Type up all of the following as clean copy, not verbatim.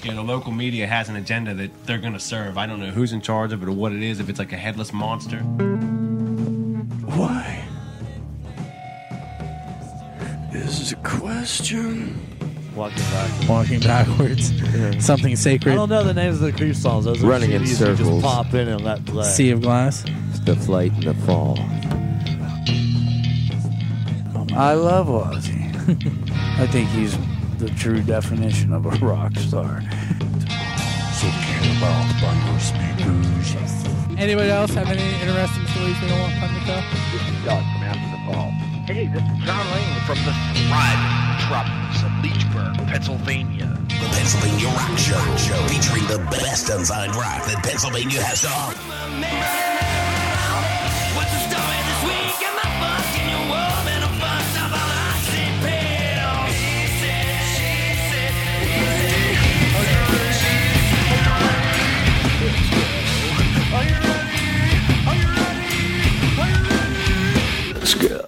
You know, the local media has an agenda that they're going to serve. I don't know who's in charge of it or what it is, if it's like a headless monster. Why? This is a question. Walking backwards. Yeah. Something I sacred. don't know the names of the Creep songs. Those are Running in CDs you circles. just pop in and let play. Sea of Glass. The flight and the fall. I love Ozzy. I think he's the true definition of a rock star. So care about by your speakers. Anybody else have any interesting stories they don't want on the show? This is Doug from After the Fall. Hey, this is John Lane from the thriving metropolis of Leechburg, Pennsylvania. The Pennsylvania Rock Show, featuring the best unsigned rock that Pennsylvania has to offer. What's the story this week? Am I fucking your woman? I'm fucked up on oxy pill. He said, she said, he said. Are you ready? Are you ready? Are you ready? Are you ready? Let's go.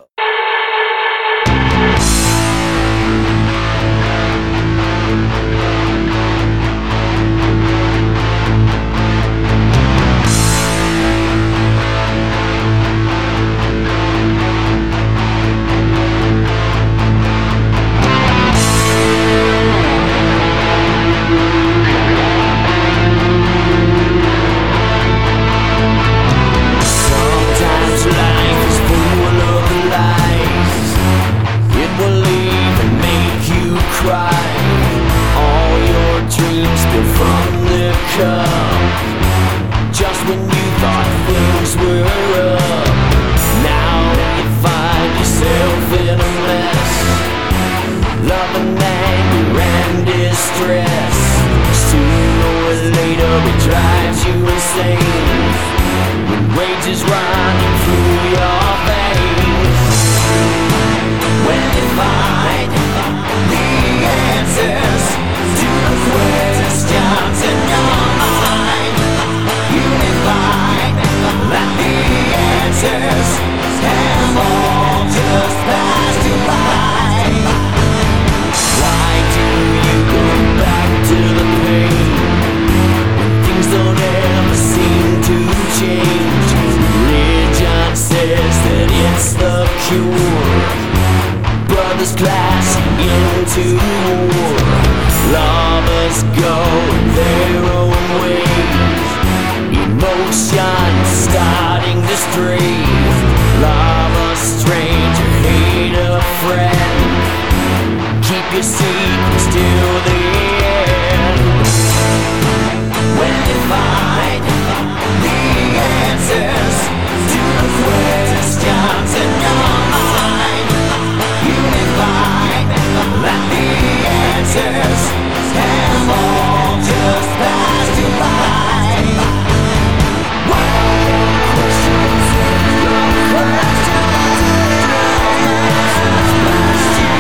Sometimes life is full of lies. It will even make you cry. All your dreams spill from the cup. Just when you thought things were up, now you find yourself in a mess. Love and anger and distress. Sooner or later it drives you insane. Rage is running through your veins. When you find the answers to the questions in your mind, you may find that the answers have all just passed you by. Why do you go back to the pain when things don't ever seem to change? Religion says that it's the cure. Brothers clash into war. Lovers go their own ways. Emotion starting to stray. Love a stranger, hate a friend. Keep your secrets till the end. When you find the answers to the questions in your mind, you may find that the answers have all just passed you by. Questions, love questions, passed you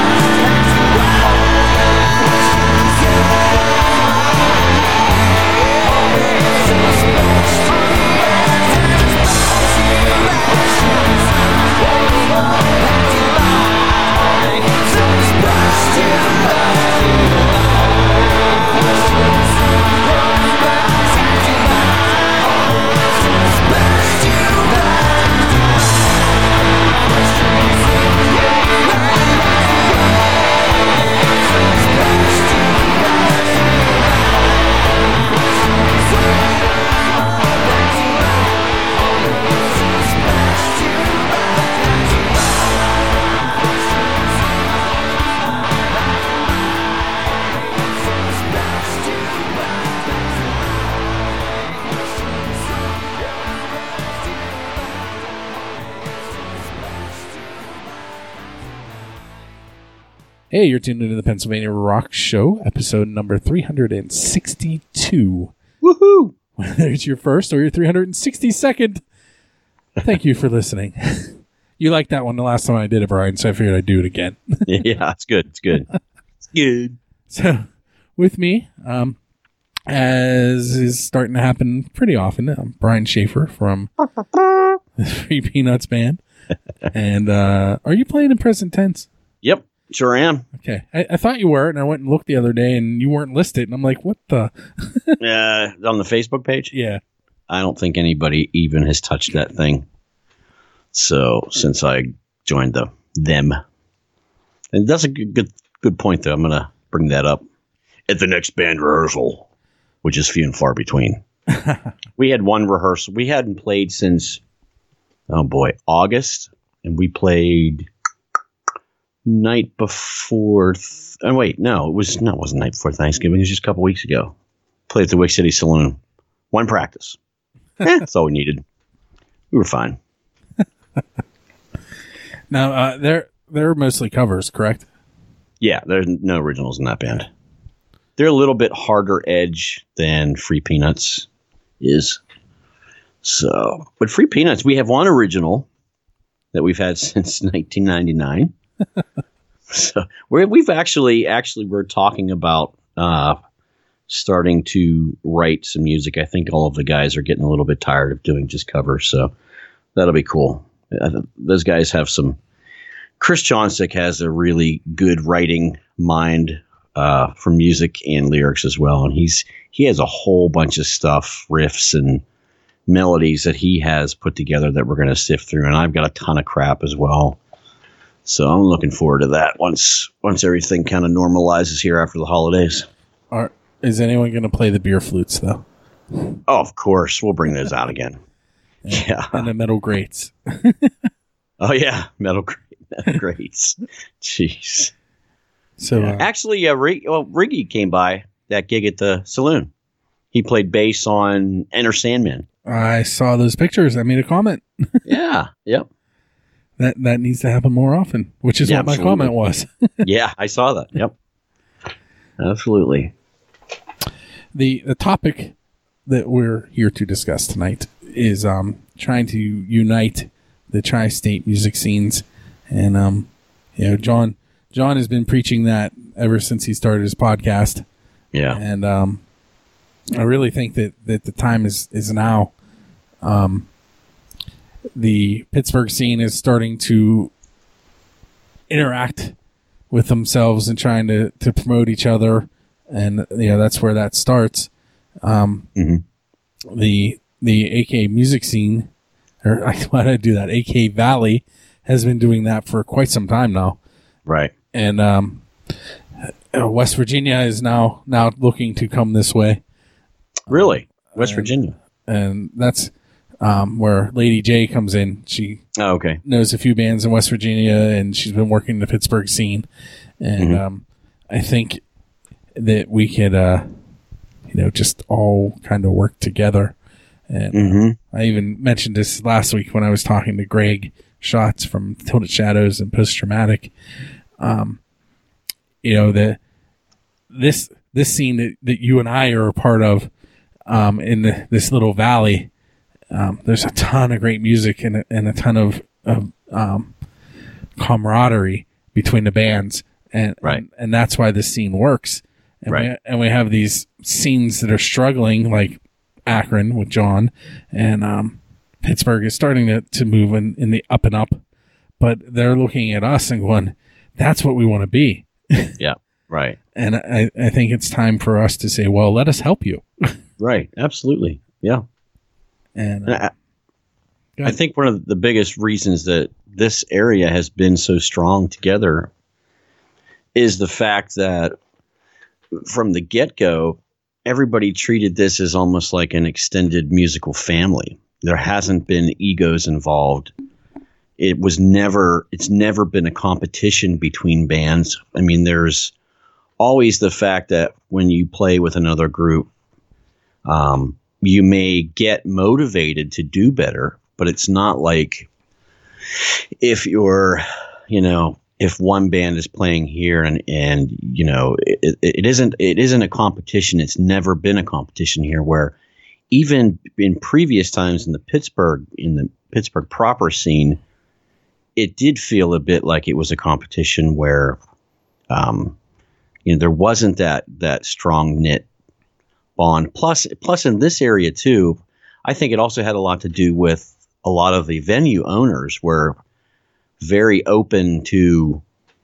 Hey, you're tuned into the Pennsylvania Rock Show, episode number 362. Woohoo! Whether it's your first or your 362nd, thank you for listening. You liked that one the last time I did it, Brian, so I figured I'd do it again. Yeah, it's good. It's good. It's good. So, with me, as is starting to happen pretty often, I'm Brian Schaefer from the Three Peanuts Band. And are you playing in present tense? Yep. Sure am. Okay. I thought you were, and I went and looked the other day, and you weren't listed. And I'm like, what the? On the Facebook page? Yeah. I don't think anybody even has touched that thing. So since I joined them, and that's a good point, though. I'm going to bring that up at the next band rehearsal, which is few and far between. We had one rehearsal. We hadn't played since, August, and we played night before. It wasn't night before Thanksgiving. It was just a couple weeks ago. Played at the Wick City Saloon. One practice. That's all we needed. We were fine. Now they're mostly covers, correct? Yeah, there's no originals in that band. They're a little bit harder edge than Free Peanuts is. So, but Free Peanuts, we have one original that we've had since 1999. So we've actually we're talking about starting to write some music. I think all of the guys are getting a little bit tired of doing just covers, so that'll be cool. Those guys have some. Chris Johnstick has a really good writing mind for music and lyrics as well, and he has a whole bunch of stuff, riffs and melodies that he has put together that we're going to sift through, and I've got a ton of crap as well. So I'm looking forward to that once everything kind of normalizes here after the holidays. Is anyone going to play the beer flutes though? Oh, of course, we'll bring those out again. Yeah, and the metal grates. Oh yeah, metal grates. Jeez. So actually, Riggy came by that gig at the saloon. He played bass on Enter Sandman. I saw those pictures. I made a comment. Yeah. Yep. That needs to happen more often, which is what absolutely. my comment was. Yeah, I saw that. Yep. Absolutely. The topic that we're here to discuss tonight is trying to unite the tri-state music scenes, and John has been preaching that ever since he started his podcast. Yeah, and I really think that the time is now. The Pittsburgh scene is starting to interact with themselves and trying to promote each other, and that's where that starts. The AK music scene, or why did I do that? AK Valley has been doing that for quite some time now, right? And West Virginia is now looking to come this way. Really, West Virginia, and that's where Lady J comes in. She knows a few bands in West Virginia, and she's been working the Pittsburgh scene. And I think that we could, just all kind of work together. And I even mentioned this last week when I was talking to Greg Schatz from Tilted Shadows and Post Traumatic. This scene that you and I are a part of in this little valley. There's a ton of great music and a ton of camaraderie between the bands, and that's why this scene works. And we have these scenes that are struggling, like Akron with John, and Pittsburgh is starting to move in the up and up, but they're looking at us and going, "That's what we want to be." Yeah, right. And I think it's time for us to say, "Well, let us help you." Right. Absolutely. Yeah. And I think one of the biggest reasons that this area has been so strong together is the fact that from the get-go, everybody treated this as almost like an extended musical family. There hasn't been egos involved. It's never been a competition between bands. I mean, there's always the fact that when you play with another group, you may get motivated to do better, but it's not like if if one band is playing here and it isn't a competition. It's never been a competition here, where even in previous times in the Pittsburgh proper scene, it did feel a bit like it was a competition where, there wasn't that strong knit bond. Plus in this area too, I think it also had a lot to do with a lot of the venue owners were very open to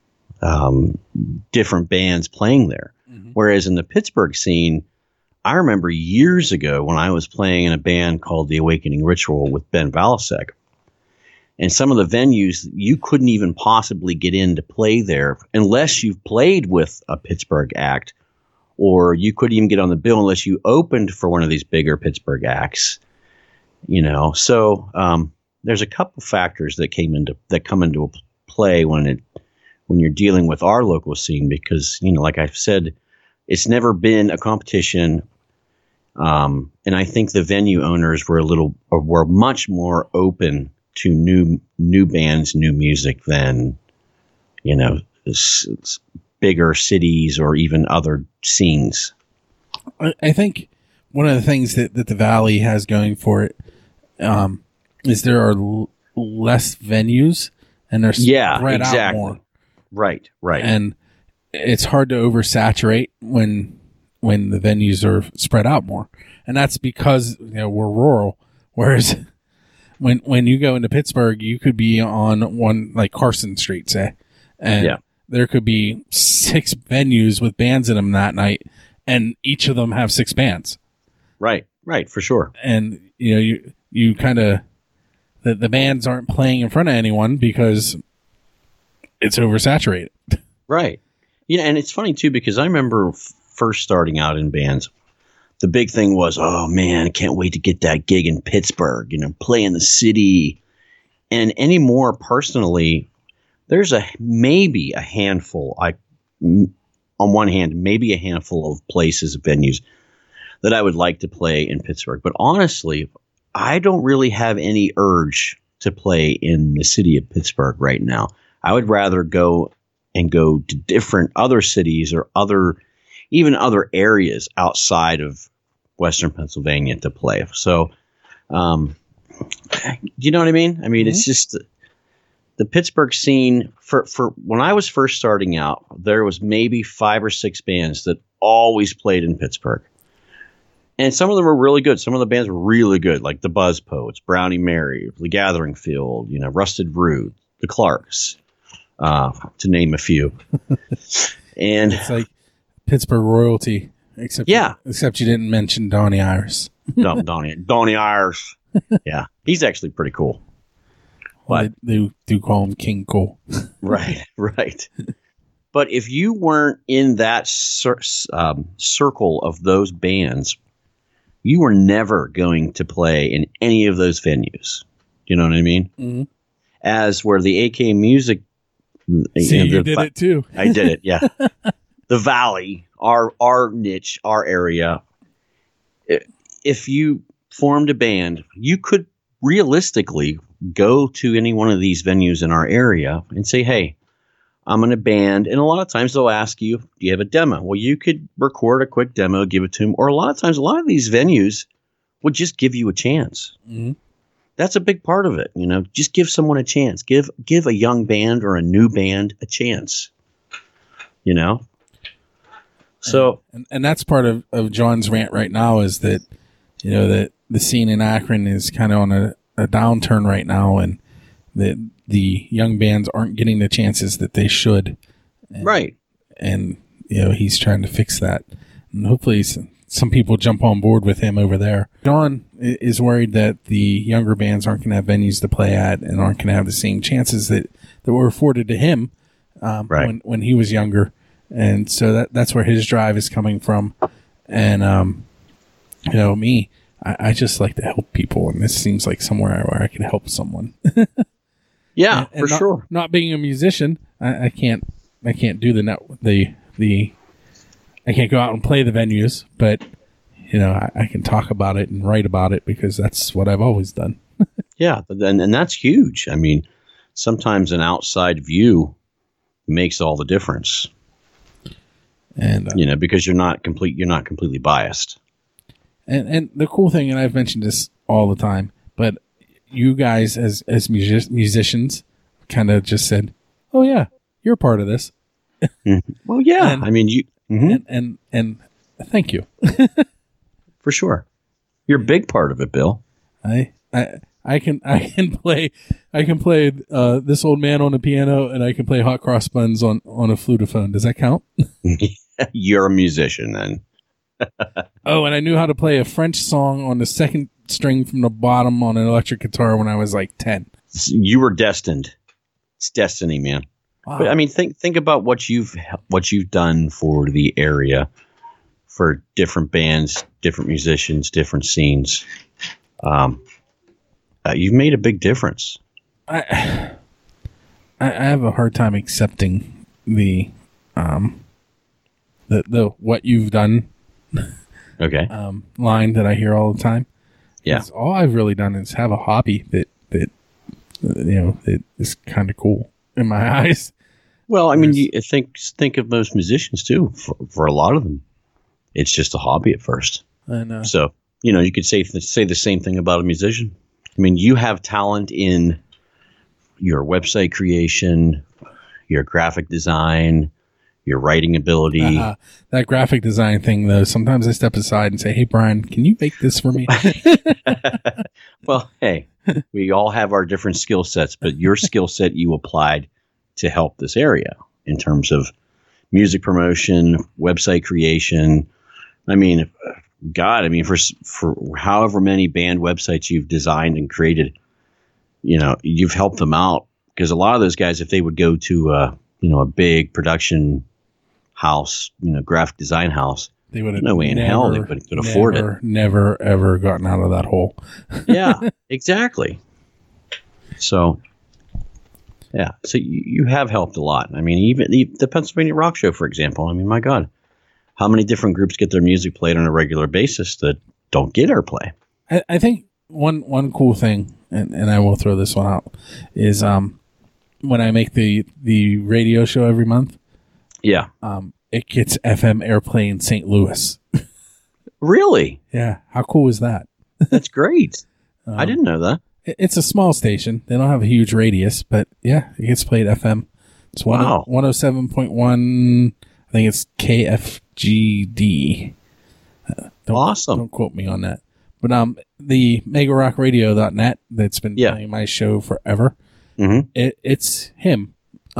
different bands playing there. Whereas in the Pittsburgh scene, I remember years ago when I was playing in a band called The Awakening Ritual with Ben Valasek. And some of the venues, you couldn't even possibly get in to play there unless you've played with a Pittsburgh act, or you couldn't even get on the bill unless you opened for one of these bigger Pittsburgh acts. So there's a couple factors that come into play when you're dealing with our local scene, because like I've said, it's never been a competition, and I think the venue owners were much more open to new bands, new music than bigger cities or even other scenes. I think one of the things that the Valley has going for it is there are less venues and they're spread out more. Right. And it's hard to oversaturate when the venues are spread out more. And that's because we're rural. Whereas when you go into Pittsburgh, you could be on one like Carson Street, say, and there could be 6 venues with bands in them that night, and each of them have 6 bands. Right, for sure. And you kind of the bands aren't playing in front of anyone because it's oversaturated. Right. And it's funny too, because I remember first starting out in bands, the big thing was, oh man, I can't wait to get that gig in Pittsburgh, play in the city. And anymore, personally, there's maybe a handful, on one hand, maybe a handful of places, venues that I would like to play in Pittsburgh. But honestly, I don't really have any urge to play in the city of Pittsburgh right now. I would rather go to different other cities or even other areas outside of Western Pennsylvania to play. So, you know what I mean? I mean, It's just the Pittsburgh scene for when I was first starting out, there was maybe 5 or 6 bands that always played in Pittsburgh. And some of them were really good. Some of the bands were really good, like the Buzz Poets, Brownie Mary, The Gathering Field, Rusted Root, the Clarks, to name a few. And it's like Pittsburgh royalty, except you didn't mention Donnie Iris. No, Donnie Iris. Yeah, he's actually pretty cool. Well, they do call him King Cole. Right. But if you weren't in that circle of those bands, you were never going to play in any of those venues. You know what I mean? Mm-hmm. As where the AK Music... you did it too. I did it, yeah. The Valley, our niche, our area. If you formed a band, you could realistically go to any one of these venues in our area and say, hey, I'm in a band. And a lot of times they'll ask you, do you have a demo? Well, you could record a quick demo, give it to them. Or a lot of times, a lot of these venues would just give you a chance. Mm-hmm. That's a big part of it. Just give someone a chance. Give a young band or a new band a chance. So, and that's part of John's rant right now is that, that the scene in Akron is kind of on a downturn right now, and that the young bands aren't getting the chances that they should. Right. And, he's trying to fix that. And hopefully some people jump on board with him over there. John is worried that the younger bands aren't going to have venues to play at and aren't going to have the same chances that were afforded to him when he was younger. And so that's where his drive is coming from. And, me, I just like to help people. And this seems like somewhere where I can help someone. Yeah, and for sure. Not being a musician, I can't do I can't go out and play the venues, but I can talk about it and write about it because that's what I've always done. Yeah, and that's huge. I mean, sometimes an outside view makes all the difference. And because you're not completely biased. And the cool thing, and I've mentioned this all the time, but you guys as musicians kind of just said, "Oh yeah, you're part of this." Well, yeah. I mean, you and thank you for sure. You're a big part of it, Bill. I I can play This Old Man on the piano, and I can play Hot Cross Buns on a flutophone. Does that count? You're a musician then. Oh, and I knew how to play a French song on the second string from the bottom on an electric guitar when I was like 10. You were destined. It's destiny, man. Wow. But I mean, think about what you've done for the area, for different bands, different musicians, different scenes. You've made a big difference. I have a hard time accepting the what you've done. Okay. Line that I hear all the time. Yeah. All I've really done is have a hobby that is kind of cool in my eyes. Well, I mean, you think of most musicians too. For a lot of them, it's just a hobby at first. I know. So you could say the same thing about a musician. I mean, you have talent in your website creation, your graphic design, your writing ability. That graphic design thing, though, sometimes I step aside and say, "Hey, Brian, can you make this for me?" Well, hey, we all have our different skill sets, but your skill set you applied to help this area in terms of music promotion, website creation. I mean, God, for however many band websites you've designed and created, you've helped them out, because a lot of those guys, if they would go to a big production house, graphic design house, they would have no way in hell they could afford it. Never ever gotten out of that hole. Yeah, exactly. So, yeah, so you have helped a lot. I mean, even the Pennsylvania Rock Show, for example. I mean, my God, how many different groups get their music played on a regular basis that don't get airplay? I think one cool thing, and I will throw this one out, is when I make the radio show every month. Yeah. It gets FM airplay in St. Louis. Really? Yeah. How cool is that? That's great. I didn't know that. It's a small station. They don't have a huge radius, but yeah, it gets played FM. It's 107.1. I think it's KFGD. Awesome. Don't quote me on that. But the megarockradio.net that's been playing my show forever. Mm-hmm. It's him.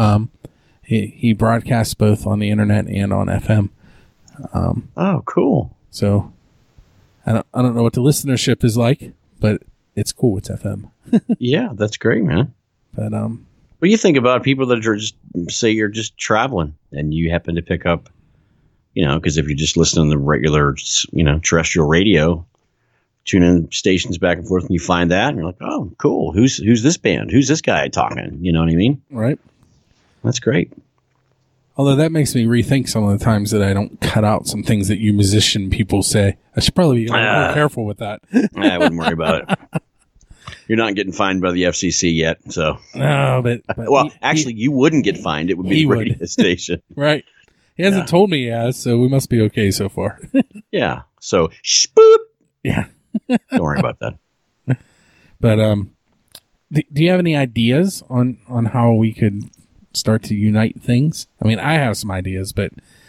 He broadcasts both on the internet and on FM. Oh, cool. So I don't know what the listenership is like, but it's cool. It's FM. Yeah, that's great, man. But what do you think about people that are just, say you're just traveling and you happen to pick up, because if you're just listening to the regular, terrestrial radio, tune in stations back and forth, and you find that, and you're like, oh, cool. Who's this band? Who's this guy talking? You know what I mean? Right. That's great. Although that makes me rethink some of the times that I don't cut out some things that you musician people say. I should probably be more careful with that. I wouldn't worry about it. You're not getting fined by the FCC yet, so. No, but well, you wouldn't get fined. It would be the radio station. Right. He hasn't told me he has, so we must be okay so far. Yeah. So, boop. Yeah. Don't worry about that. But do you have any ideas on how we could start to unite things? I mean, I have some ideas, but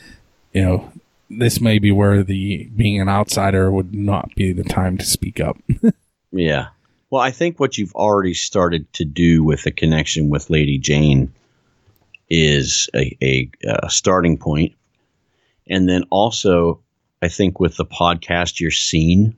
this may be where being an outsider would not be the time to speak up. Yeah. Well, I think what you've already started to do with the connection with Lady Jane is a starting point. And then also, I think with the podcast you're seeing,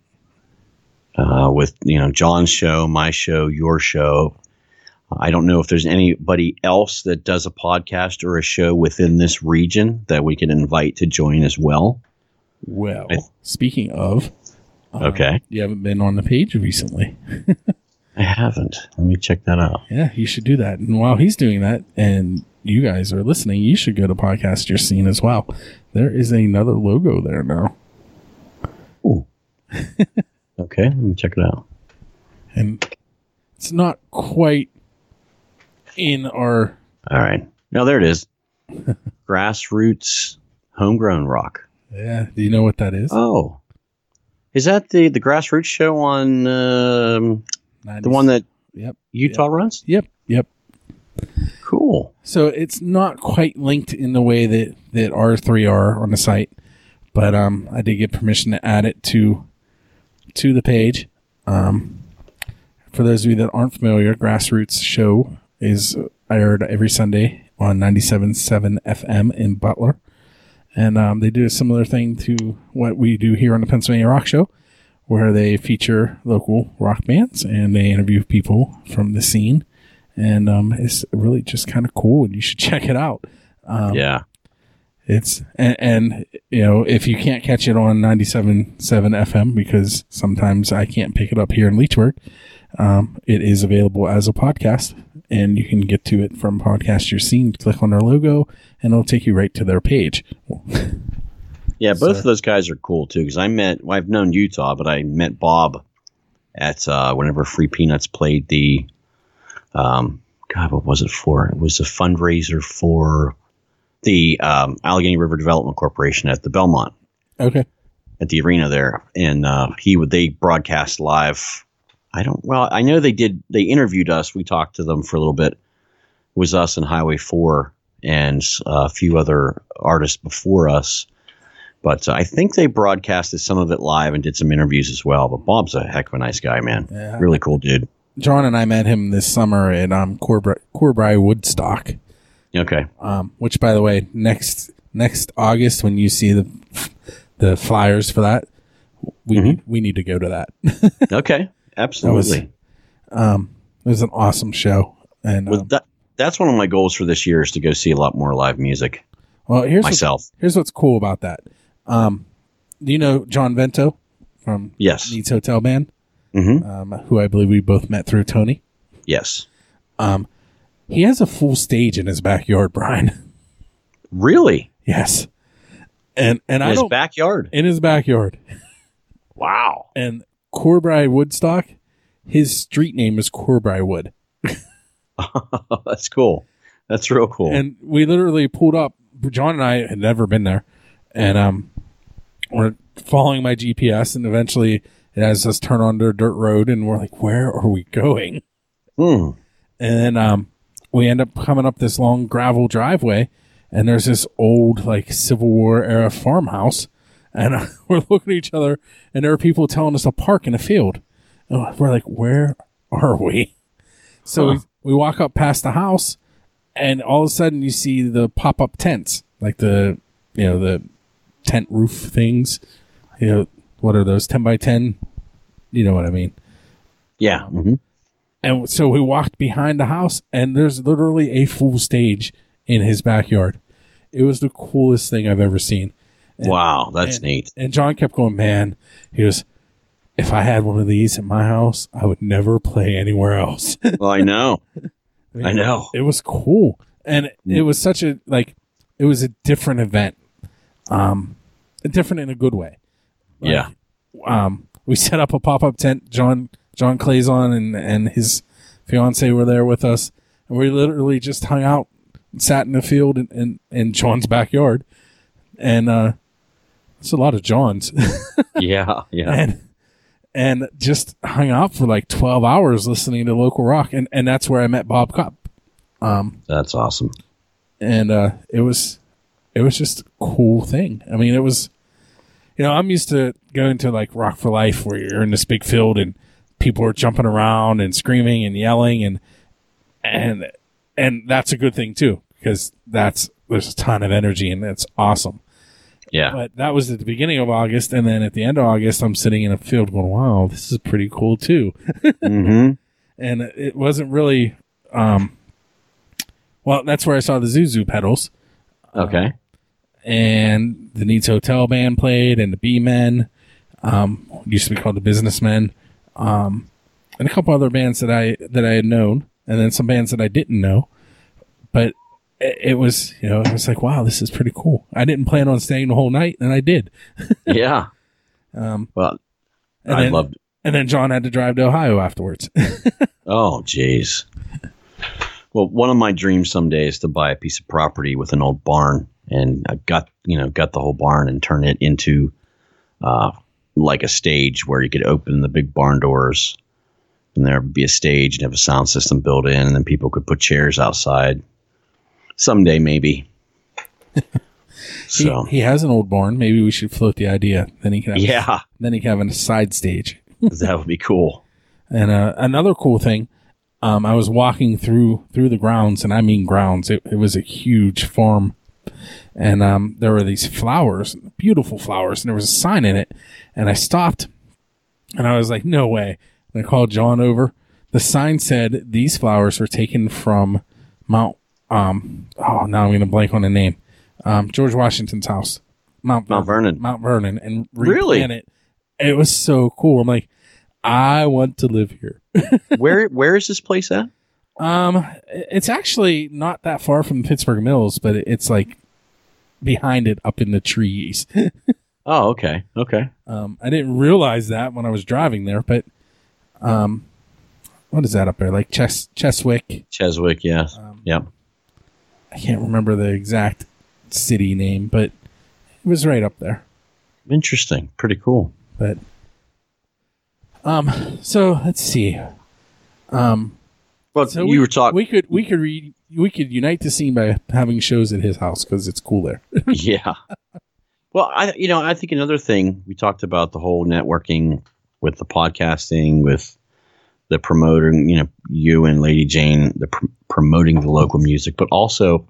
with John's show, my show, your show, I don't know if there's anybody else that does a podcast or a show within this region that we can invite to join as well. Well, speaking of, okay, you haven't been on the page recently. I haven't. Let me check that out. Yeah, you should do that. And while he's doing that, and you guys are listening, you should go to Podcast You're Seeing as well. There is another logo there now. Ooh. Okay, let me check it out. And it's not quite in our... All right. Now, there it is. Grassroots Homegrown Rock. Yeah. Do you know what that is? Oh. Is that the Grassroots show on the one that Utah runs? Yep. Cool. So it's not quite linked in the way that our three are on the site, but I did get permission to add it to the page. for those of you that aren't familiar, Grassroots Show is aired every Sunday on 97.7 FM in Butler. And they do a similar thing to what we do here on the Pennsylvania Rock Show, where they feature local rock bands and they interview people from the scene. And it's really just kind of cool, and you should check it out. Yeah. It's and you know, if you can't catch it on 97.7 FM, because sometimes I can't pick it up here in Leechburg, it is available as a podcast, and you can get to it from Podcast Your Scene. Click on their logo, and it'll take you right to their page. Yeah, both of those guys are cool too. Because I've known Utah, but I met Bob at whenever Free Peanuts played the, God, what was it for? It was a fundraiser for the Allegheny River Development Corporation at the Belmont. Okay. At the arena there, and they broadcast live. I know they did. They interviewed us. We talked to them for a little bit. It was us and Highway 4 and a few other artists before us. But I think they broadcasted some of it live and did some interviews as well. But Bob's a heck of a nice guy, man. Yeah. Really cool dude. John and I met him this summer at Corbry Woodstock. Okay. Which, by the way, next August, when you see the flyers for that, we need to go to that. Okay. Absolutely. It was an awesome show. And that's one of my goals for this year is to go see a lot more live music. Well, here's myself. Here's what's cool about that. Do you know John Vento from Needs Hotel Band? Mm-hmm. Who I believe we both met through Tony. Yes. He has a full stage in his backyard, Brian. Really? Yes. And in his backyard? In his backyard. Wow. And Corbry Woodstock, his street name is Corbry Wood. That's cool. That's real cool. And we literally pulled up. John and I had never been there. And we're following my GPS, and eventually it has us turn onto a dirt road, and we're like, where are we going? And then we end up coming up this long gravel driveway, and there's this old, like, Civil War era farmhouse. And we're looking at each other, and there are people telling us to park in a field. And we're like, where are we? So we walk up past the house, and all of a sudden you see the pop-up tents, like the tent roof things. You know, what are those, 10 by 10? You know what I mean? Yeah. Mm-hmm. And so we walked behind the house, and there's literally a full stage in his backyard. It was the coolest thing I've ever seen. Wow, that's neat. And John kept going, man, he goes, if I had one of these at my house, I would never play anywhere else. Well, I know. I know. It was cool. And it was such a, like, it was a different event. Different in a good way. Like, yeah. We set up a pop-up tent. John Clayson and his fiance were there with us. And we literally just hung out, sat in the field in John's backyard. And it's a lot of Johns. Yeah. And just hung out for like 12 hours listening to local rock. And that's where I met Bob Kopp. That's awesome. And it was just a cool thing. I mean, it was, I'm used to going to like Rock for Life where you're in this big field and people are jumping around and screaming and yelling and that's a good thing too, because there's a ton of energy and it's awesome. Yeah. But that was at the beginning of August, and then at the end of August, I'm sitting in a field going, wow, this is pretty cool too. Mm-hmm. And it wasn't really, well, that's where I saw the Zuzu pedals. Okay. And the Needs Hotel Band played, and the B-Men, used to be called the Businessmen, and a couple other bands that I had known, and then some bands that I didn't know. But it was, it was like, wow, this is pretty cool. I didn't plan on staying the whole night, and I did. Yeah. Well, I loved it. And then John had to drive to Ohio afterwards. Oh, jeez. Well, one of my dreams someday is to buy a piece of property with an old barn, and I got the whole barn and turn it into like a stage where you could open the big barn doors, and there would be a stage and have a sound system built in, and then people could put chairs outside. Someday, maybe. So he has an old barn. Maybe we should float the idea. Then he can have then he can have a side stage. That would be cool. And another cool thing, I was walking through the grounds, and I mean grounds. It was a huge farm, and there were these flowers, beautiful flowers, and there was a sign in it. And I stopped, and I was like, "No way!" And I called John over. The sign said these flowers were taken from Mount. Now I'm going to blank on the name. George Washington's house, Mount Vernon, and replanted. It was so cool. I'm like, I want to live here. Where is this place at? It's actually not that far from Pittsburgh Mills, but it's like behind it, up in the trees. Oh, okay. I didn't realize that when I was driving there, but what is that up there? Like Cheswick? Cheswick, yeah. Yep. I can't remember the exact city name, but it was right up there. Interesting. Pretty cool. But so let's see. Well, so you were talking. We could unite the scene by having shows at his house because it's cool there. Yeah. Well, I think another thing we talked about the whole networking with the podcasting, with the promoting, you and Lady Jane, the promoting the local music, but also,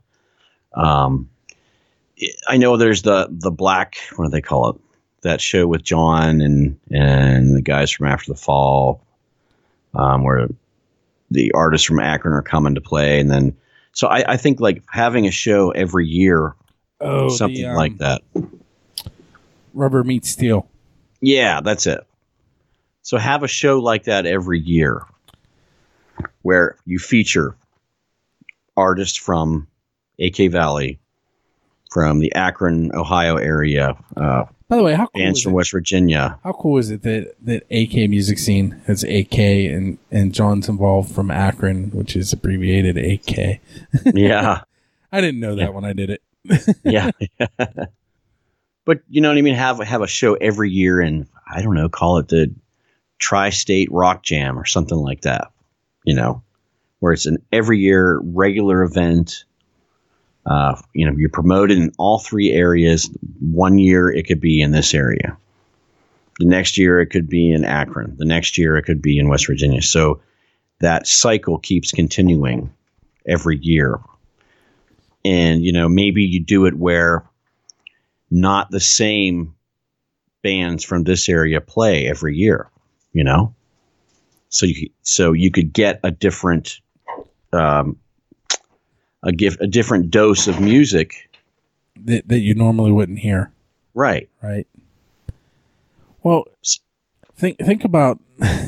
I know there's the Black, what do they call it? That show with John and the guys from After the Fall, where the artists from Akron are coming to play. And then, so I think like having a show every year, something like that. Rubber Meets Steel. Yeah, that's it. So have a show like that every year where you feature artists from AK Valley, from the Akron, Ohio area. By the way, how cool bands from West Virginia. How cool is it that AK Music Scene has AK and John's involved from Akron, which is abbreviated AK? Yeah. I didn't know that when I did it. Yeah. But you know what I mean? Have a show every year, and I don't know, call it the Tri-State Rock Jam or something like that, where it's an every year regular event. You're promoted in all three areas. 1 year it could be in this area. The next year it could be in Akron. The next year it could be in West Virginia. So that cycle keeps continuing every year. And, maybe you do it where not the same bands from this area play every year, So you could get a different a different dose of music that you normally wouldn't hear. Right. Well, think about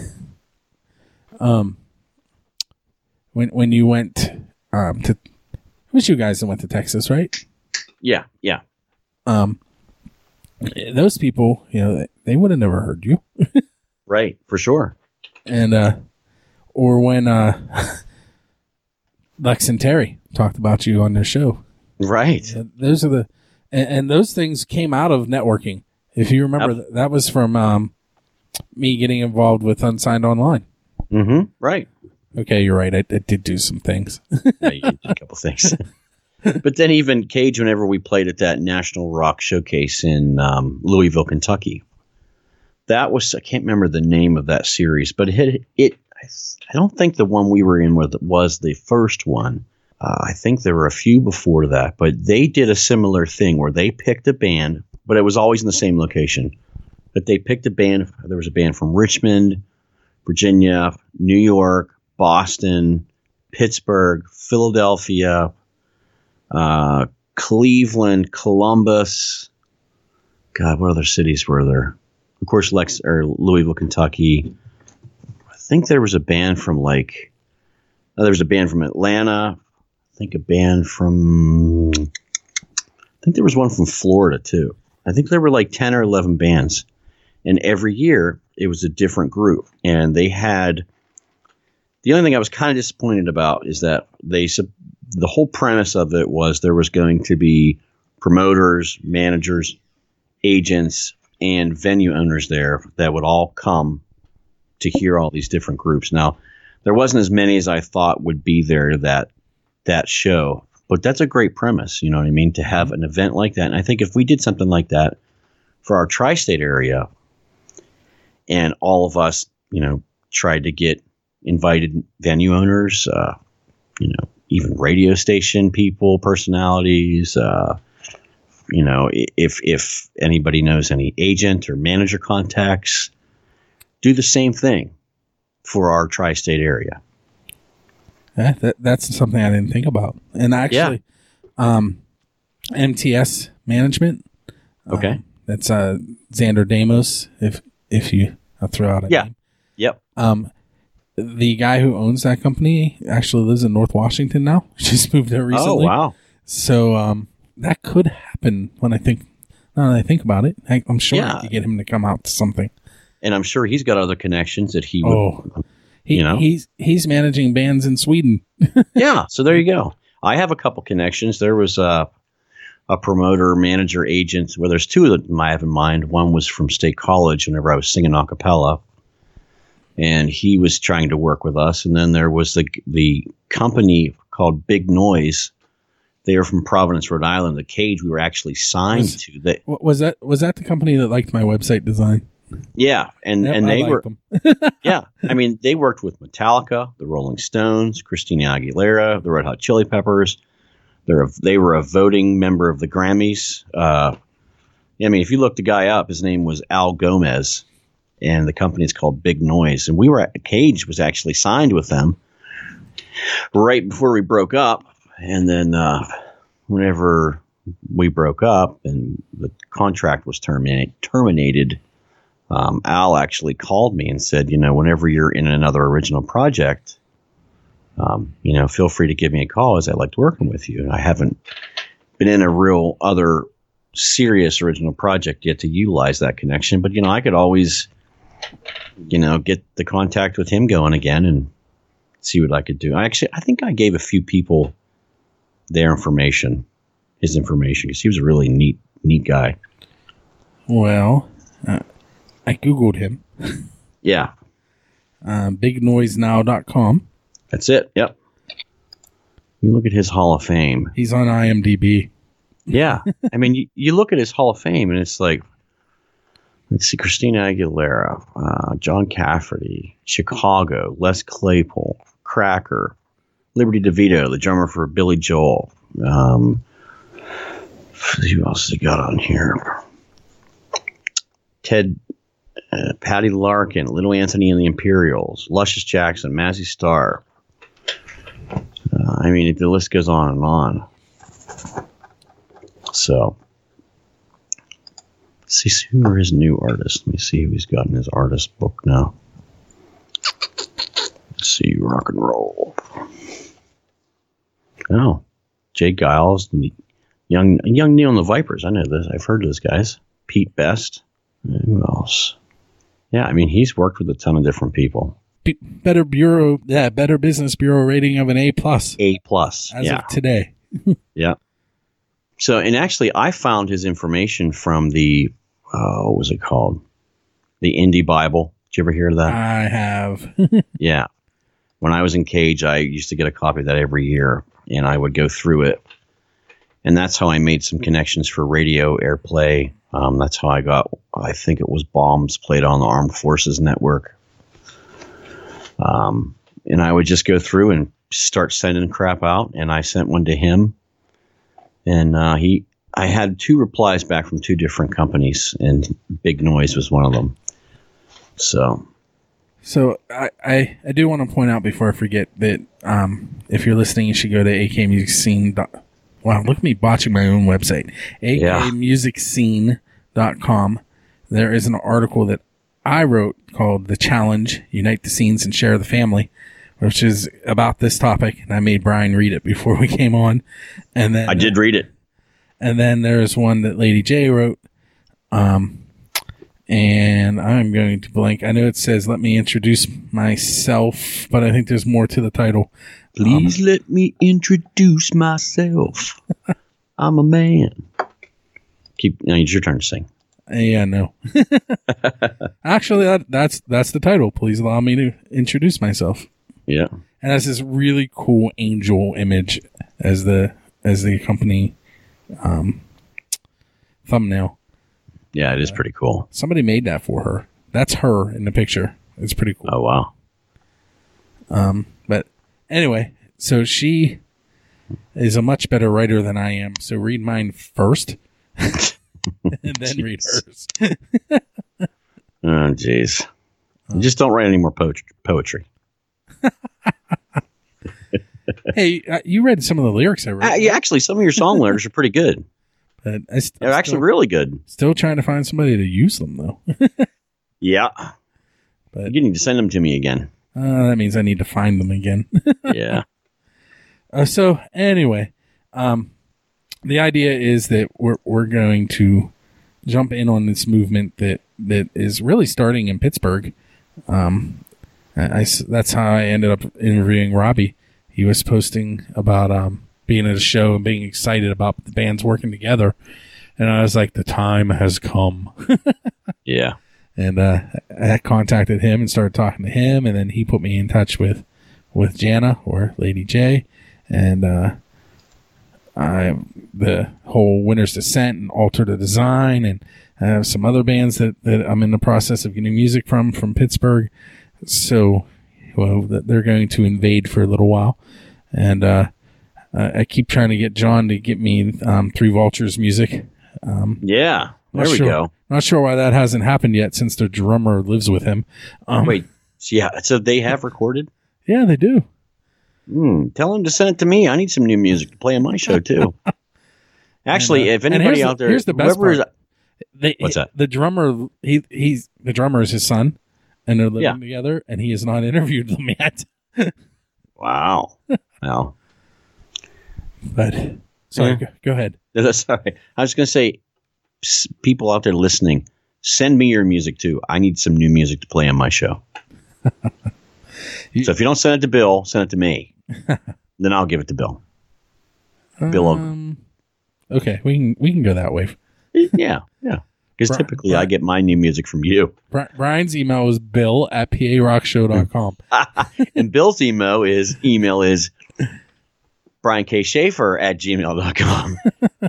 when you went to it was you guys that went to Texas, right? Yeah. Those people, they would have never heard you. Right, for sure. And or when Lex and Terry talked about you on their show. Right. Those are and those things came out of networking. If you remember, that was from me getting involved with Unsigned Online. Mm-hmm. Right. Okay, you're right. I did do some things. Yeah, you did a couple things. But then even Cage, whenever we played at that National Rock Showcase in Louisville, Kentucky, that was, I can't remember the name of that series, but I don't think the one we were in was the first one. I think there were a few before that, but they did a similar thing where they picked a band, but it was always in the same location. But they picked a band. There was a band from Richmond, Virginia, New York, Boston, Pittsburgh, Philadelphia, Cleveland, Columbus. God, what other cities were there? Of course, Louisville, Kentucky. I think there was a band from there was a band from Atlanta. I think there was one from Florida too. I think there were 10 or 11 bands, and every year it was a different group. And they had, the only thing I was kind of disappointed about is that the whole premise of it was there was going to be promoters, managers, agents, and venue owners there that would all come to hear all these different groups. Now, there wasn't as many as I thought would be there that show, but that's a great premise, you know what I mean, to have an event like that. And I think if we did something like that for our tri-state area, and all of us, tried to get invited venue owners, even radio station people, personalities, if anybody knows any agent or manager contacts, do the same thing for our tri-state area. Yeah, that's something I didn't think about. And actually, MTS Management. Okay. That's Xander Damos, if I'll throw out a name. Yep. The guy who owns that company actually lives in North Washington now. Just moved there recently. Oh, wow. So that could happen now that I think about it. I'm sure I could get him to come out to something. And I'm sure he's got other connections that he would, He's managing bands in Sweden. Yeah, so there you go. I have a couple connections. There was a promoter, manager, agent. Well, there's two of them I have in mind. One was from State College whenever I was singing a cappella, and he was trying to work with us. And then there was the company called Big Noise. They are from Providence, Rhode Island. The Cage we were actually signed to. Was that the company that liked my website design? Yeah, and they were them. yeah. I mean, they worked with Metallica, the Rolling Stones, Christina Aguilera, the Red Hot Chili Peppers. They were a voting member of the Grammys. I mean, if you look the guy up, his name was Al Gomez, and the company is called Big Noise. And we were at Cage was actually signed with them right before we broke up, and then whenever we broke up and the contract was terminated. Al actually called me and said, whenever you're in another original project, feel free to give me a call as I liked working with you. And I haven't been in a real other serious original project yet to utilize that connection. But, I could always, get the contact with him going again and see what I could do. I think I gave a few people his information, because he was a really neat guy. Well, I Googled him. Yeah. BigNoiseNow.com. That's it. Yep. You look at his Hall of Fame. He's on IMDb. Yeah. I mean, you look at his Hall of Fame and it's like, let's see, Christina Aguilera, John Cafferty, Chicago, Les Claypool, Cracker, Liberty DeVito, the drummer for Billy Joel. Who else has he got on here? Patty Larkin, Little Anthony and the Imperials, Luscious Jackson, Mazzy Star. I mean, the list goes on and on. So, let's see who are his new artists. Let me see who he's got in his artist book now. Let's see, rock and roll. Oh, Jay Giles, young Neil and the Vipers. I know this. I've heard of those guys. Pete Best. Who else? Yeah, I mean, he's worked with a ton of different people. Better Business Bureau rating of an A+. A+, as of today. Yeah. So, and actually, I found his information from the, what was it called? The Indie Bible. Did you ever hear of that? I have. Yeah. When I was in Cage, I used to get a copy of that every year, and I would go through it. And that's how I made some connections for radio airplay. That's how I got, I think it was Bombs played on the Armed Forces Network. And I would just go through and start sending crap out. And I sent one to him. And I had 2 replies back from 2 different companies. And Big Noise was one of them. So I do want to point out before I forget that if you're listening, you should go to akmusicscene.com. Wow, look at me botching my own website. akmusicscene.com. There is an article that I wrote called The Challenge, Unite the Scenes and Share the Family, which is about this topic. And I made Brian read it before we came on. And then I did read it. And then there's one that Lady J wrote. And I'm going to blank. I know it says, let me introduce myself, but I think there's more to the title. Please let me introduce myself. I'm a man. Now it's your turn to sing. Yeah, no. Actually, that's the title. Please allow me to introduce myself. Yeah. And that's this really cool angel image as the company thumbnail. Yeah, it is pretty cool. Somebody made that for her. That's her in the picture. It's pretty cool. Oh, wow. But anyway, so she is a much better writer than I am. So read mine first and then read hers. Oh, jeez. Just don't write any more poetry. Hey, you read some of the lyrics I wrote. Yeah, actually, some of your song lyrics are pretty good. But they're actually really good. Still trying to find somebody to use them, though. Yeah. But you need to send them to me again. That means I need to find them again. Yeah. So anyway, the idea is that we're going to jump in on this movement that is really starting in Pittsburgh. That's how I ended up interviewing Robbie. He was posting about being at a show and being excited about the bands working together, and I was like, the time has come. Yeah. And I contacted him and started talking to him, and then he put me in touch with Jana, or Lady J, and the whole Winter's Descent and Alter the Design, and I have some other bands that I'm in the process of getting music from Pittsburgh. So, well, they're going to invade for a little while, and I keep trying to get John to get me Three Vultures music. Yeah, there we go. Not sure why that hasn't happened yet, since the drummer lives with him. Wait, so they have recorded? Yeah, they do. Tell him to send it to me. I need some new music to play on my show too. Actually, if anybody out there, here's the best part. What's that? The drummer, the drummer is his son, and they're living together, and he has not interviewed them yet. Wow. Well, but sorry, go ahead. Sorry, I was going to say, people out there listening, send me your music too. I need some new music to play on my show. So if you don't send it to Bill, send it to me. Then I'll give it to Bill. Bill. Okay, we can go that way. Yeah. Because typically I get my new music from you. Brian's email is bill@parockshow.com. And Bill's email is briankschaefer@gmail.com.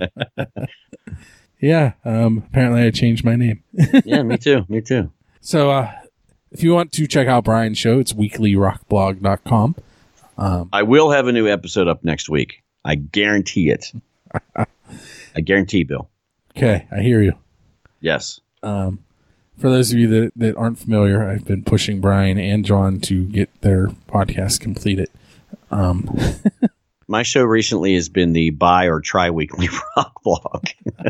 Yeah, apparently I changed my name. Yeah, me too. So if you want to check out Brian's show, it's weeklyrockblog.com. I will have a new episode up next week. I guarantee it. I guarantee, Bill. Okay, I hear you. Yes. For those of you that aren't familiar, I've been pushing Brian and John to get their podcast completed. My show recently has been the Buy or Try Weekly Rock Blog.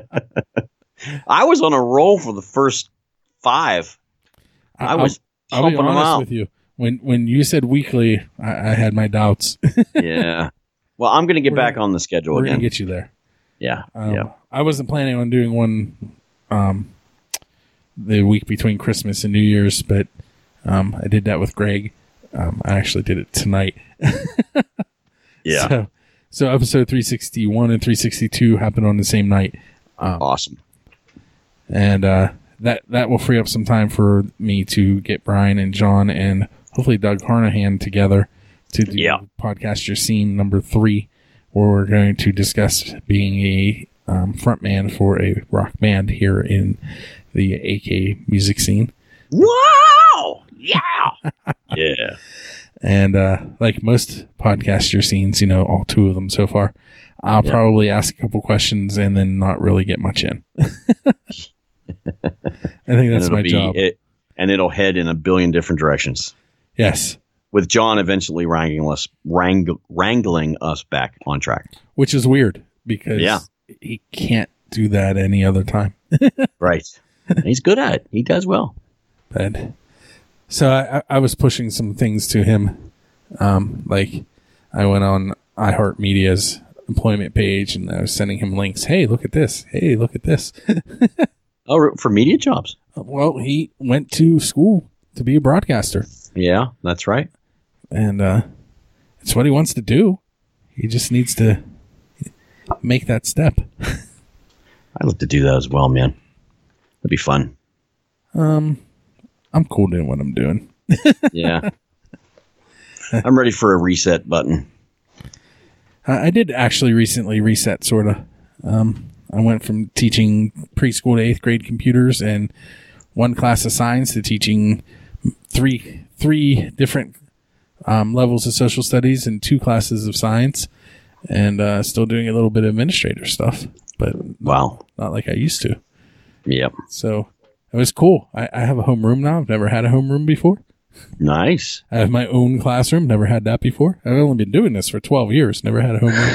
I was on a roll for the first 5. I was I'll be pumping them honest out. with you. When you said weekly, I had my doubts. Yeah. Well, I'm going to get back on the schedule We're again. going to get you there. Yeah. I wasn't planning on doing one the week between Christmas and New Year's, but I did that with Greg. I actually did it tonight. Yeah. So episode 361 and 362 happened on the same night. Awesome. And that will free up some time for me to get Brian and John and hopefully Doug Carnahan together to do Podcast Your Scene number 3, where we're going to discuss being a frontman for a rock band here in the AK music scene. Wow! Yeah! Yeah. And like most Podcast Your Scenes, all 2 of them so far, I'll probably ask a couple questions and then not really get much in. I think that's my job. And it'll head in a billion different directions. Yes. With John eventually wrangling us back on track. Which is weird because he can't do that any other time. Right. He's good at it. He does well. But so I was pushing some things to him. Like I went on iHeartMedia's employment page and I was sending him links. Hey, look at this. Hey, look at this. Oh, for media jobs? Well, he went to school to be a broadcaster. Yeah, that's right. And it's what he wants to do. He just needs to make that step. I'd love to do that as well, man. That'd be fun. I'm cool doing what I'm doing. Yeah. I'm ready for a reset button. I did actually recently reset, sort of. I went from teaching preschool to 8th grade computers and 1 class of science to teaching three different levels of social studies and 2 classes of science, and still doing a little bit of administrator stuff, but not like I used to. Yep. So it was cool. I have a homeroom now. I've never had a homeroom before. Nice. I have my own classroom. Never had that before. I've only been doing this for 12 years. Never had a homeroom.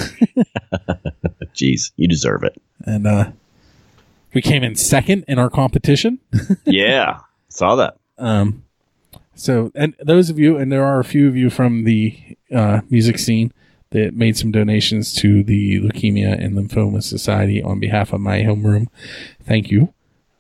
Jeez, you deserve it. And we came in second in our competition. Yeah, saw that. So, and those of you, and there are a few of you from the music scene that made some donations to the Leukemia and Lymphoma Society on behalf of my homeroom. Thank you.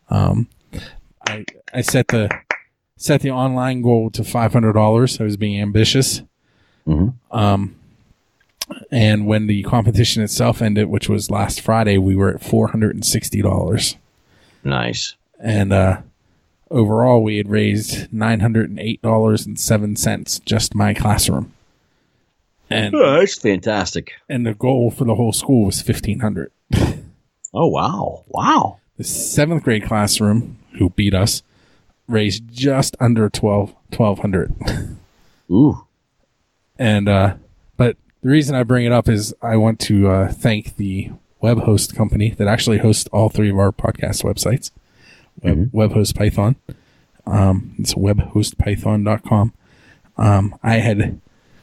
I set the online goal to $500. I was being ambitious. Mm-hmm. And when the competition itself ended, which was last Friday, we were at $460. Nice. And overall, we had raised $908.07, just my classroom. And that's fantastic. And the goal for the whole school was $1,500. Oh, wow. Wow. The 7th grade classroom, who beat us, raised just under $1,200. Ooh. And, but the reason I bring it up is I want to thank the web host company that actually hosts all 3 of our podcast websites. Webhost Python. It's webhostpython.com. I had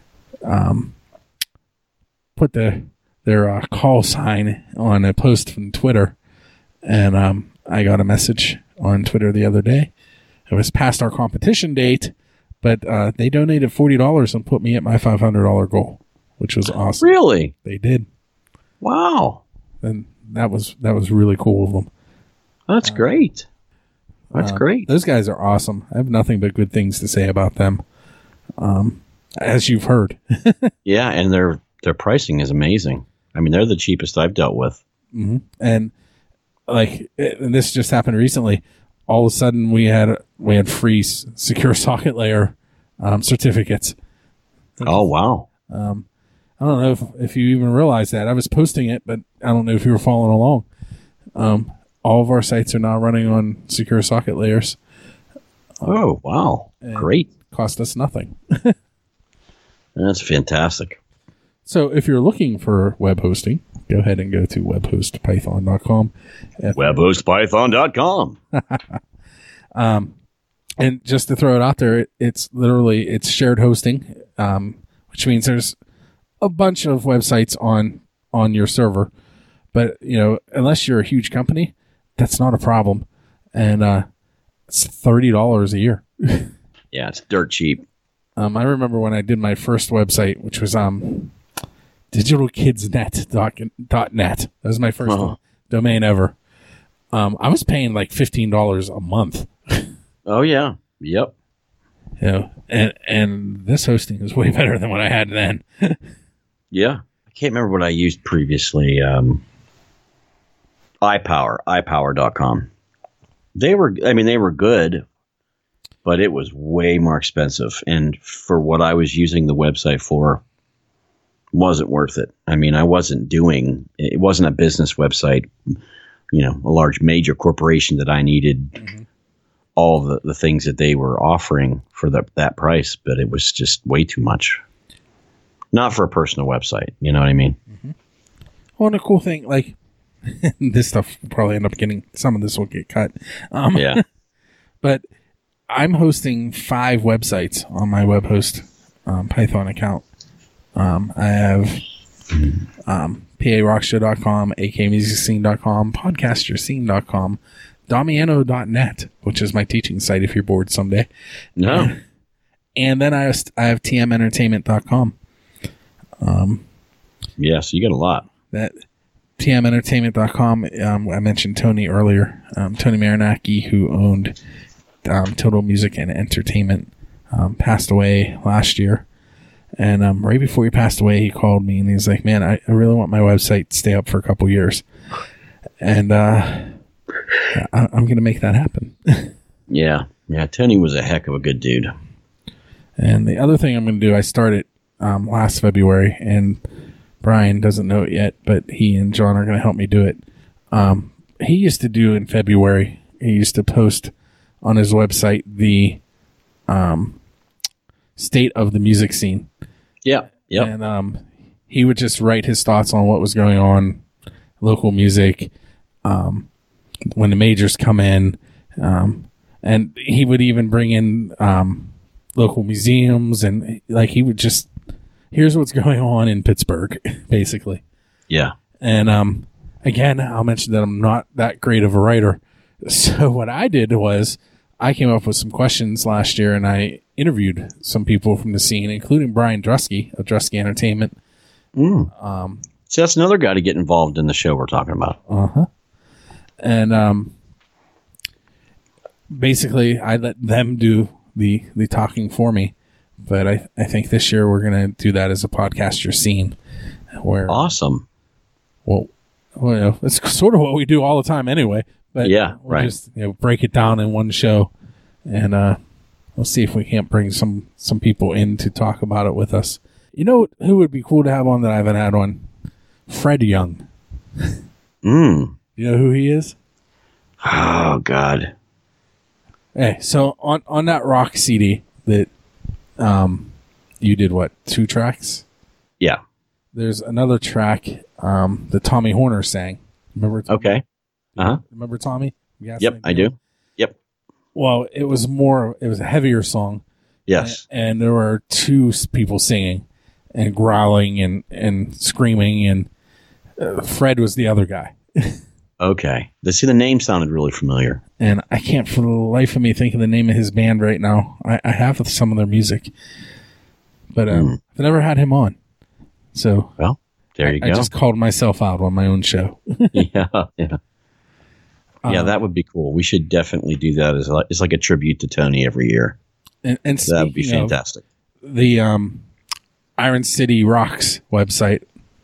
put their call sign on a post from Twitter, and I got a message on Twitter the other day. It was past our competition date, but they donated $40 and put me at my $500 goal, which was awesome. Really? They did. Wow. And that was really cool of them. That's great. That's great. Those guys are awesome. I have nothing but good things to say about them, as you've heard. Yeah, and their pricing is amazing. I mean, they're the cheapest I've dealt with. Mm-hmm. And and this just happened recently. All of a sudden, we had free secure socket layer certificates. Oh wow! I don't know if you even realized that. I was posting it, but I don't know if you were following along. All of our sites are now running on secure socket layers. Oh, wow. Great. Cost us nothing. That's fantastic. So if you're looking for web hosting, go ahead and go to webhostpython.com. Webhostpython.com. And just to throw it out there, it's shared hosting, which means there's a bunch of websites on your server. But, unless you're a huge company, that's not a problem. And it's $30 a year. Yeah, it's dirt cheap. I remember when I did my first website, which was digitalkidsnet.net. That was my first domain ever. I was paying like $15 a month. Oh, yeah. Yep. And this hosting is way better than what I had then. Yeah. I can't remember what I used previously. iPower.com. They were good, but it was way more expensive. And for what I was using the website for, wasn't worth it. I mean, it wasn't a business website, a large major corporation that I needed all the things that they were offering for that price, but it was just way too much. Not for a personal website. You know what I mean? Mm-hmm. Well, and a cool thing, this stuff will probably end up some of this will get cut. Yeah. But I'm hosting 5 websites on my WebHost Python account. I have PARockshow.com, akmusicscene.com, podcasterscene.com, Damiano.net, which is my teaching site if you're bored someday. No. And then I have tmentertainment.com. Yeah, so you got a lot. That tmentertainment.com, I mentioned Tony earlier. Tony Marinaki, who owned Total Music and Entertainment, passed away last year. And right before he passed away, he called me and he's like, man, I really want my website to stay up for a couple years. And I'm going to make that happen. Yeah. Yeah, Tony was a heck of a good dude. And the other thing I'm going to do, I started last February, and Brian doesn't know it yet, but he and John are going to help me do it. He used to do in February, he used to post on his website the state of the music scene. Yeah. Yep. And he would just write his thoughts on what was going on, local music, when the majors come in, and he would even bring in local museums, and like he would just, here's what's going on in Pittsburgh, basically. Yeah. And again, I'll mention that I'm not that great of a writer. So what I did was I came up with some questions last year, and I interviewed some people from the scene, including Brian Drusky of Drusky Entertainment. So that's another guy to get involved in the show we're talking about. And basically, I let them do the talking for me. But I think this year we're going to do that as a podcaster scene. Where awesome. Well, you know, it's sort of what we do all the time anyway. But yeah, we'll just break it down in one show, and we'll see if we can't bring some people in to talk about it with us. You know who would be cool to have on that I haven't had on? Fred Young. You know who he is? Oh God. Hey, so on that rock CD that you did, what, 2 tracks? Yeah. There's another track that Tommy Horner sang. Remember Tommy? Okay. Remember Tommy? Yep, I do. Yep. Well, it was a heavier song. Yes. And there were 2 people singing and growling and screaming, and Fred was the other guy. Okay. The name sounded really familiar. And I can't for the life of me think of the name of his band right now. I have some of their music. But I've never had him on. So well, there you go. I just called myself out on my own show. Yeah. Yeah, that would be cool. We should definitely do that it's like a tribute to Tony every year. And that would be fantastic. The Iron City Rocks website,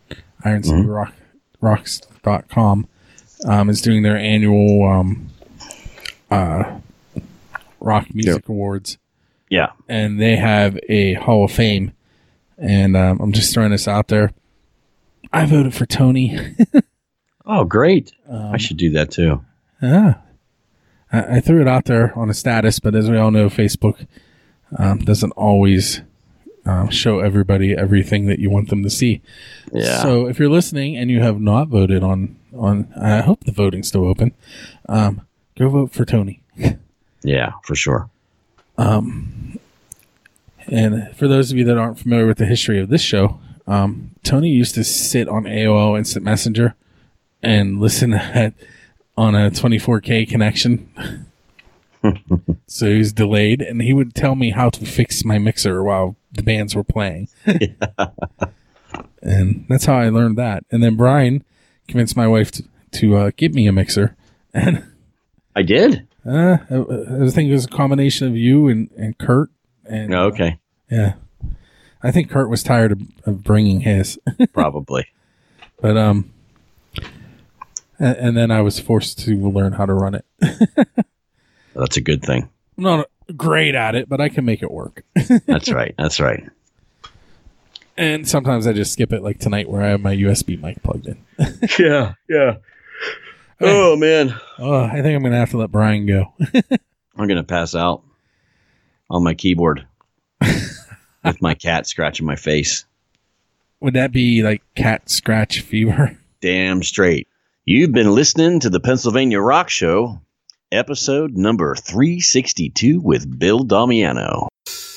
IronCityRocks.com, is doing their annual rock music awards. Yeah. And they have a Hall of Fame. And I'm just throwing this out there. I voted for Tony. Oh, great. I should do that too. Yeah. I threw it out there on a status, but as we all know, Facebook doesn't always show everybody everything that you want them to see. Yeah. So if you're listening and you have not voted on I hope the voting's still open, go vote for Tony. Yeah, for sure. And for those of you that aren't familiar with the history of this show, Tony used to sit on AOL Instant Messenger and listen on a 24K connection. So he was delayed, and he would tell me how to fix my mixer while the bands were playing. And that's how I learned that. And then Brian convinced my wife to get me a mixer. And I did? I think it was a combination of you and Kurt. And, okay. Yeah. I think Kurt was tired of bringing his. Probably. But, and then I was forced to learn how to run it. That's a good thing. I'm not great at it, but I can make it work. That's right. That's right. And sometimes I just skip it, like tonight where I have my USB mic plugged in. Yeah. Oh, man. I think I'm going to have to let Brian go. I'm going to pass out on my keyboard with my cat scratching my face. Would that be like cat scratch fever? Damn straight. You've been listening to the Pennsylvania Rock Show, episode number 362 with Bill Damiano.